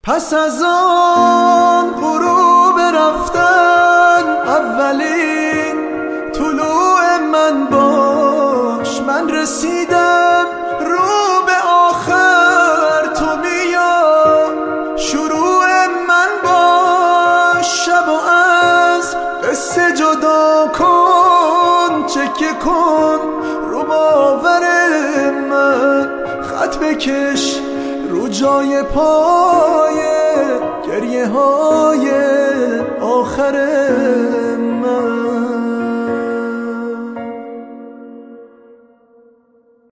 پس از آن غروب رفتن اولین طلوع من باش، من رسیدم رو به آخر، تو بیا شروع من باش. شب و از قصه جدا کن، چکه کن رو باور من، خط بکش رو جای پای گریه های آخر